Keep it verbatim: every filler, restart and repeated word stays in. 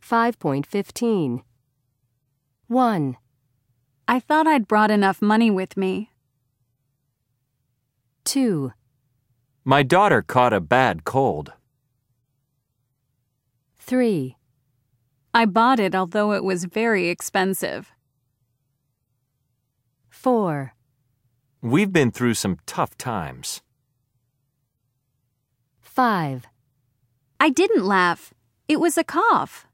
five point fifteen. one. I thought I'd brought enough money with me. two. My daughter caught a bad cold. three. I bought it although it was very expensive. four. We've been through some tough times. five. I didn't laugh. It was a cough.